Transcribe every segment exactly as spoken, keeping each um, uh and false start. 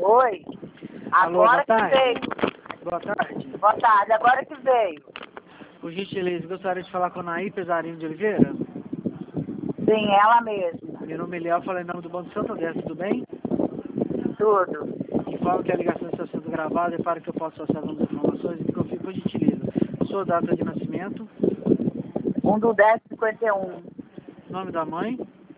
Oi. Alô, Agora boa que tarde. veio. Boa tarde. Boa tarde, agora que veio. Por gentileza, gostaria de falar com a Naí Pesarino de Oliveira. Sim, ela mesma. Meu nome é Eliel, falei em nome do Banco Santander, tudo bem? Tudo. Informo que a ligação está sendo gravada e para que eu possa acessar as informações, me confie por gentileza. Sua data de nascimento, Um do dez cinquenta e um. nome da mãe,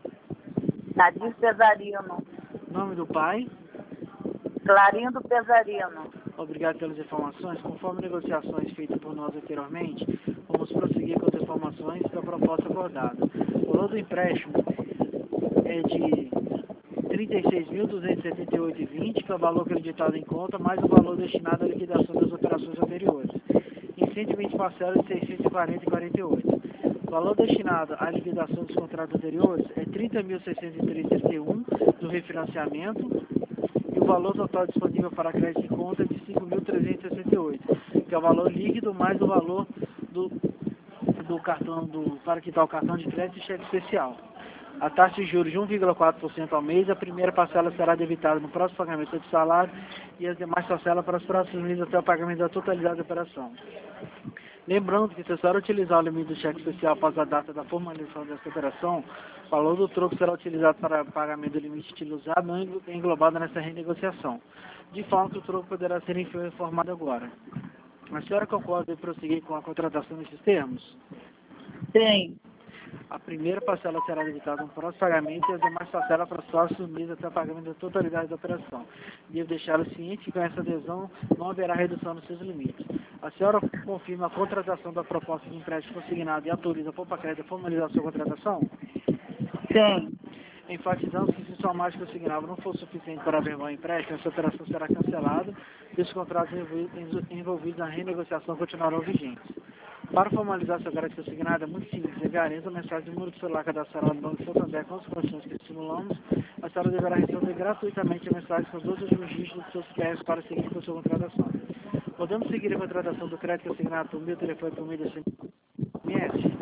Nadir Pesarino. nome do pai. Clarindo Pesarino. Obrigado pelas informações. Conforme negociações feitas por nós anteriormente, vamos prosseguir com as informações da proposta acordada. O valor do empréstimo é de trinta e seis mil duzentos e setenta e oito reais e vinte centavos, que é o valor acreditado em conta, mais o valor destinado à liquidação das operações anteriores, em cento e vinte parcelas de seiscentos e quarenta reais e quarenta e oito centavos. O valor destinado à liquidação dos contratos anteriores é trinta mil seiscentos e três reais e trinta e um centavos do refinanciamento, e o valor total disponível para crédito em conta é de cinco mil trezentos e sessenta e oito reais, que é o valor líquido mais o valor do, do cartão do, para quitar o cartão de crédito e cheque especial. A taxa de juros de um vírgula quatro por cento ao mês, a primeira parcela será debitada no próximo pagamento do salário e as demais parcelas para os próximos meses até o pagamento da totalidade da operação. Lembrando que se a senhora utilizar o limite do cheque especial após a data da formalização dessa operação, o valor do troco será utilizado para pagamento do limite utilizado, não englobado nessa renegociação, de forma que o troco poderá ser informado agora. A senhora concorda em prosseguir com a contratação nesses termos? Sim. A primeira parcela será debitada no próximo pagamento e as demais parcelas para os próximos meses até o pagamento da totalidade da operação. Devo deixá-lo ciente que com essa adesão não haverá redução nos seus limites. A senhora confirma a contratação da proposta de empréstimo consignado e autoriza a Poupa-Crédito a formalizar a sua contratação? Sim. Enfatizamos que se sua margem consignada não for suficiente para averbar o empréstimo, essa operação será cancelada e os contratos envolvidos na renegociação continuarão vigentes. Para formalizar seu crédito consignado é muito simples, enviaremos a mensagem do número de celular cadastrado no Banco Santander com as condições que estimulamos. A senhora deverá receber gratuitamente a mensagem com os outros registros dos seus C P F para seguir com a sua contratação. Podemos seguir a contratação do crédito consignado por meio telefone por meio da S M S?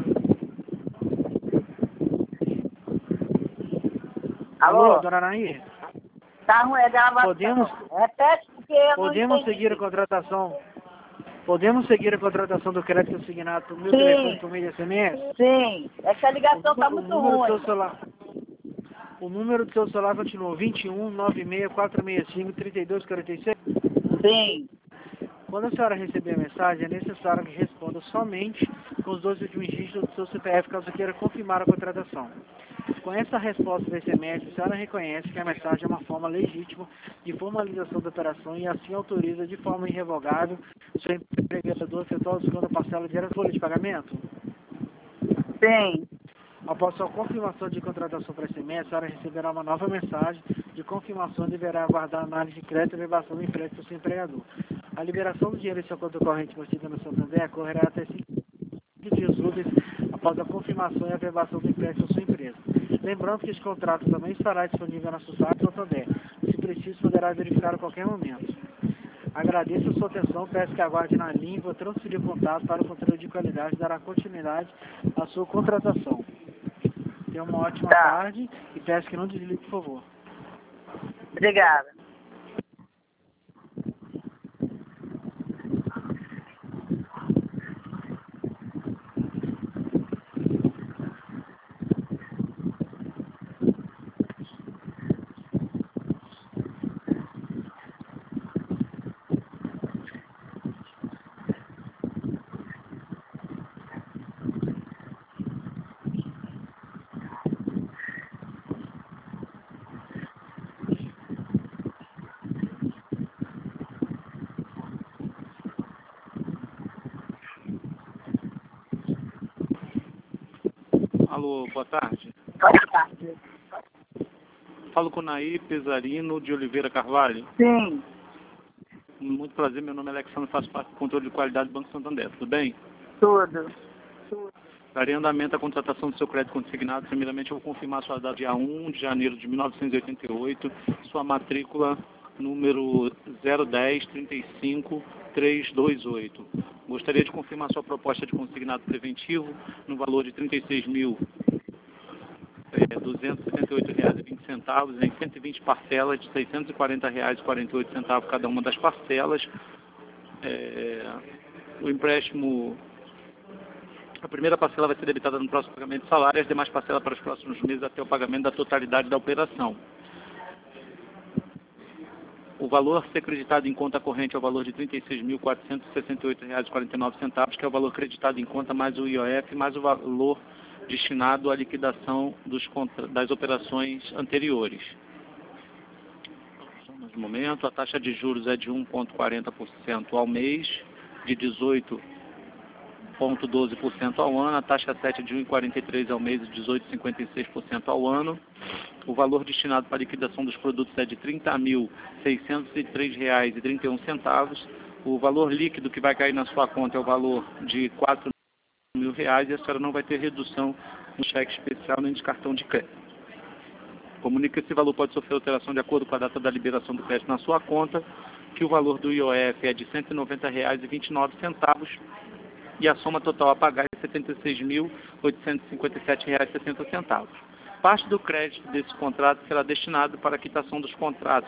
Alô? Alô, dona Anaí? Tá ruim, é gravação. Podemos, Repete porque eu podemos não entendi. seguir a contratação? Podemos seguir a contratação do crédito consignado por meu Sim. telefone por meio de S M S? Sim. É que a O ligação tá número, o muito número do seu ruim. celular. O número do seu celular continua vinte e um, noventa e seis, quatrocentos e sessenta e cinco, trinta e dois quarenta e seis? Sim. Quando a senhora receber a mensagem, é necessário que responda somente com os dois últimos dígitos do seu C P F, caso queira confirmar a contratação. Com essa resposta do S M S, a senhora reconhece que a mensagem é uma forma legítima de formalização da operação e assim autoriza de forma irrevogável o seu empregador a efetuar a segunda parcela direta da folha de pagamento? Sim. Após sua confirmação de contratação para S M S, a senhora receberá uma nova mensagem de confirmação e deverá aguardar a análise de crédito e elevação do empréstimo do seu empregador. A liberação do dinheiro em sua conta corrente mantida no Santander ocorrerá até cinco dias úteis após a confirmação e a averbação do empréstimo da sua empresa. Lembrando que esse contrato também estará disponível na sua site Santander. Se preciso, poderá verificar a qualquer momento. Agradeço a sua atenção, peço que aguarde na linha, vou transferir o contato para o controle de qualidade e dará continuidade à sua contratação. Tenha uma ótima Tá. tarde e peço que não desligue, por favor. Obrigada. Alô, boa tarde. Boa tarde. Falo com Naí Pesarino de Oliveira Carvalho. Sim. Muito prazer, meu nome é Alexandre, faço parte do controle de qualidade do Banco Santander, tudo bem? Tudo. Darei andamento à contratação do seu crédito consignado. Primeiramente, eu vou confirmar sua data dia um de janeiro de mil novecentos e oitenta e oito, sua matrícula número zero dez, trinta e cinco, trezentos e vinte e oito. Gostaria de confirmar sua proposta de consignado preventivo no valor de trinta e seis mil é duzentos e setenta e oito reais e vinte centavos em cento e vinte parcelas de seiscentos e quarenta reais e quarenta e oito centavos cada uma das parcelas. É, o empréstimo, a primeira parcela vai ser debitada no próximo pagamento de salário e as demais parcelas para os próximos meses até o pagamento da totalidade da operação. O valor a ser creditado em conta corrente é o valor de trinta e seis mil quatrocentos e sessenta e oito reais e quarenta e nove centavos, que é o valor creditado em conta mais o I O F, mais o valor destinado à liquidação dos, das operações anteriores. No momento, a taxa de juros é de um vírgula quarenta por cento ao mês, de dezoito vírgula doze por cento ao ano, a taxa sete é de um vírgula quarenta e três por cento ao mês e dezoito vírgula cinquenta e seis por cento ao ano. O valor destinado para a liquidação dos produtos é de trinta mil seiscentos e três reais e trinta e um centavos. O valor líquido que vai cair na sua conta é o valor de quatro mil reais e a senhora não vai ter redução no cheque especial nem de cartão de crédito. Comunica que esse valor pode sofrer alteração de acordo com a data da liberação do crédito na sua conta, que o valor do I O F é de cento e noventa reais e vinte e nove centavos e a soma total a pagar é setenta e seis mil oitocentos e cinquenta e sete reais e sessenta centavos. Parte do crédito desse contrato será destinado para a quitação dos contratos.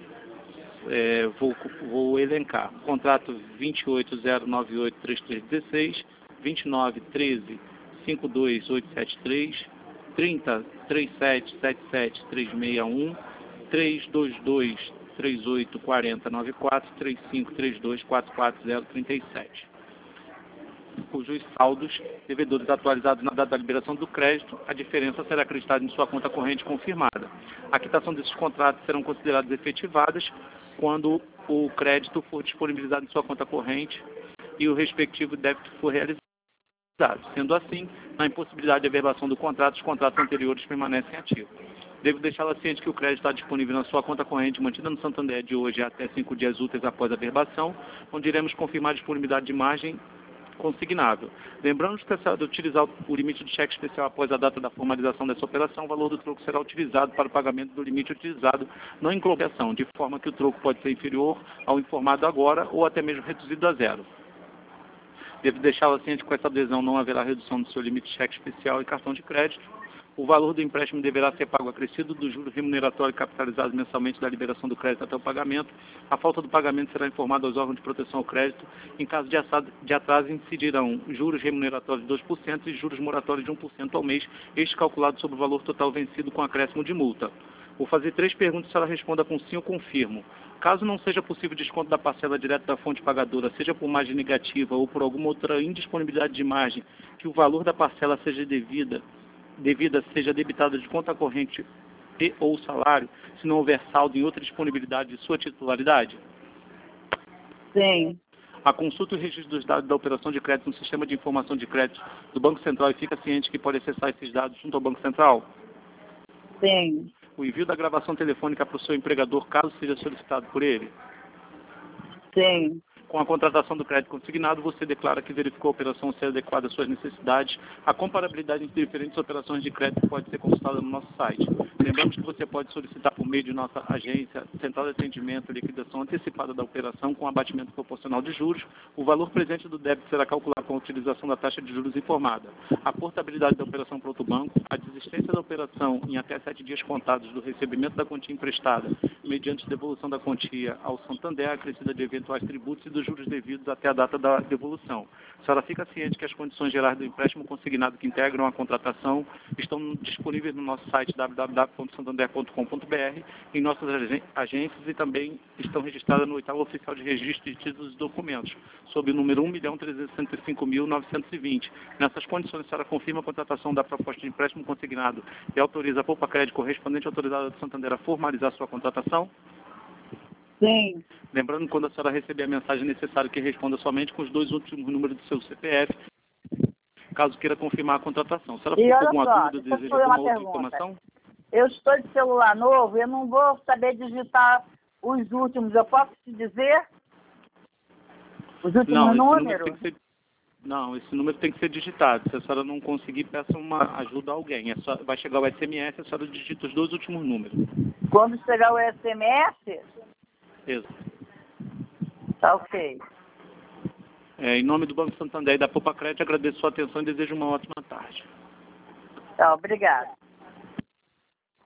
É, vou, vou elencar. Contrato vinte e oito zero nove oito três três um seis, vinte e nove treze cinquenta e dois oito sete três, trinta trinta e sete setenta e sete três seis um, trezentos e vinte e dois trinta e oito quarenta noventa e quatro, trinta e cinco trinta e dois quarenta e quatro zero trinta e sete. Cujos saldos devedores atualizados na data da liberação do crédito, a diferença será acreditada em sua conta corrente confirmada. A quitação desses contratos serão consideradas efetivadas quando o crédito for disponibilizado em sua conta corrente e o respectivo débito for realizado. Sendo assim, na impossibilidade de averbação do contrato, os contratos anteriores permanecem ativos. Devo deixá-la ciente que o crédito está disponível na sua conta corrente mantida no Santander de hoje até cinco dias úteis após a averbação, onde iremos confirmar a disponibilidade de margem consignável. Lembrando que, se utilizar o limite do cheque especial após a data da formalização dessa operação, o valor do troco será utilizado para o pagamento do limite utilizado na englobação, de forma que o troco pode ser inferior ao informado agora ou até mesmo reduzido a zero. Devo deixá-la ciente que com essa adesão não haverá redução do seu limite de cheque especial e cartão de crédito. O valor do empréstimo deverá ser pago acrescido do juro remuneratório capitalizado mensalmente da liberação do crédito até o pagamento. A falta do pagamento será informada aos órgãos de proteção ao crédito. Em caso de atraso, incidirão juros remuneratórios de dois por cento e juros moratórios de um por cento ao mês, este calculado sobre o valor total vencido com acréscimo de multa. Vou fazer três perguntas, se ela responda com sim ou confirmo. Caso não seja possível desconto da parcela direta da fonte pagadora, seja por margem negativa ou por alguma outra indisponibilidade de margem, que o valor da parcela seja devida, devida seja debitada de conta corrente e ou salário, se não houver saldo em outra disponibilidade de sua titularidade? Sim. A consulta e o registro dos dados da operação de crédito no sistema de informação de crédito do Banco Central e fica ciente que pode acessar esses dados junto ao Banco Central? Sim. O envio da gravação telefônica para o seu empregador, caso seja solicitado por ele? Sim. Com a contratação do crédito consignado, você declara que verificou a operação ser adequada às suas necessidades. A comparabilidade entre diferentes operações de crédito pode ser consultada no nosso site. Lembramos que você pode solicitar por meio de nossa agência, central de atendimento, liquidação antecipada da operação com abatimento proporcional de juros. O valor presente do débito será calculado com a utilização da taxa de juros informada. A portabilidade da operação para outro banco, a desistência da operação em até sete dias contados do recebimento da quantia emprestada, mediante devolução da quantia ao Santander, acrescida de eventuais tributos e dos juros devidos até a data da devolução. A senhora fica ciente que as condições gerais do empréstimo consignado que integram a contratação estão disponíveis no nosso site w w w ponto santander ponto com ponto b r, em nossas agências e também estão registradas no oitavo oficial de registro de títulos e documentos, sob o número um milhão trezentos e cinco mil novecentos e vinte. Nessas condições, a senhora confirma a contratação da proposta de empréstimo consignado e autoriza a Poupa Crédito correspondente autorizada do Santander a formalizar sua contratação? Sim. Lembrando que quando a senhora receber a mensagem, é necessário que responda somente com os dois últimos números do seu C P F, caso queira confirmar a contratação. Se ela E ficou olha com alguma só, dúvida, deixa eu deseja fazer uma alguma outra pergunta. informação? Eu estou de celular novo e eu não vou saber digitar os últimos. Eu posso te dizer? Os últimos Não, esse número números? tem que ser, não, esse número tem que ser digitado. Se a senhora não conseguir, peça uma ajuda a alguém. A senhora, vai chegar o S M S, a senhora digita os dois últimos números. Quando chegar o S M S? Isso. Tá ok. É, em nome do Banco Santander e da Poupa Crédito, agradeço a sua atenção e desejo uma ótima tarde. Tá, obrigado.